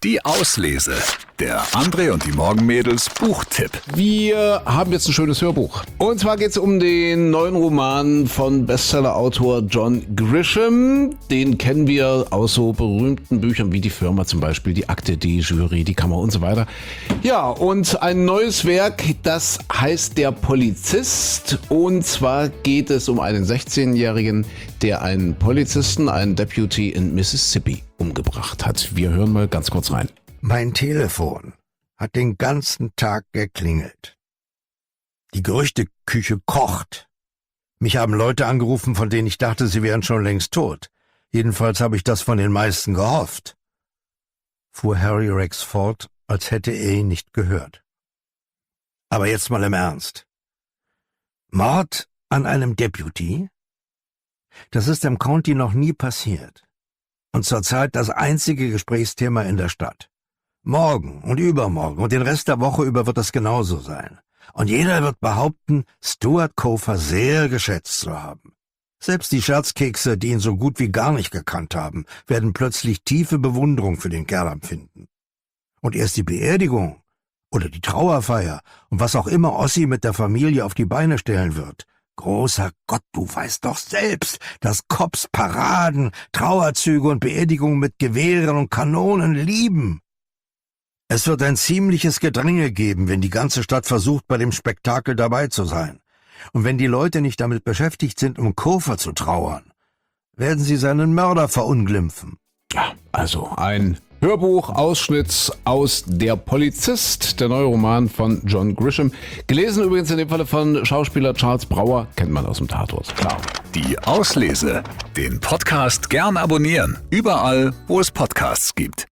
Die Auslese. Der André und die Morgenmädels Buchtipp. Wir haben jetzt ein schönes Hörbuch. Und zwar geht es um den neuen Roman von Bestsellerautor John Grisham. Den kennen wir aus so berühmten Büchern wie Die Firma zum Beispiel, Die Akte, die Jury, Die Kammer und so weiter. Ja, und ein neues Werk, das heißt Der Polizist. Und zwar geht es um einen 16-Jährigen, der einen Polizisten, einen Deputy in Mississippi umgebracht hat. Wir hören mal ganz kurz rein. Mein Telefon hat den ganzen Tag geklingelt. Die Gerüchteküche kocht. Mich haben Leute angerufen, von denen ich dachte, sie wären schon längst tot. Jedenfalls habe ich das von den meisten gehofft, fuhr Harry Rex fort, als hätte er ihn nicht gehört. Aber jetzt mal im Ernst. Mord an einem Deputy? Das ist im County noch nie passiert. Und zurzeit das einzige Gesprächsthema in der Stadt. Morgen und übermorgen und den Rest der Woche über wird das genauso sein. Und jeder wird behaupten, Stuart Cofer sehr geschätzt zu haben. Selbst die Scherzkekse, die ihn so gut wie gar nicht gekannt haben, werden plötzlich tiefe Bewunderung für den Kerl empfinden. Und erst die Beerdigung oder die Trauerfeier und was auch immer Ossi mit der Familie auf die Beine stellen wird. Großer Gott, du weißt doch selbst, dass Cops Paraden, Trauerzüge und Beerdigungen mit Gewehren und Kanonen lieben. Es wird ein ziemliches Gedränge geben, wenn die ganze Stadt versucht, bei dem Spektakel dabei zu sein. Und wenn die Leute nicht damit beschäftigt sind, um Cofer zu trauern, werden sie seinen Mörder verunglimpfen. Ja, also ein Hörbuch-Ausschnitt aus Der Polizist, der neue Roman von John Grisham. Gelesen übrigens in dem Falle von Schauspieler Charles Brauer, kennt man aus dem Tatort, klar. Die Auslese. Den Podcast gern abonnieren. Überall, wo es Podcasts gibt.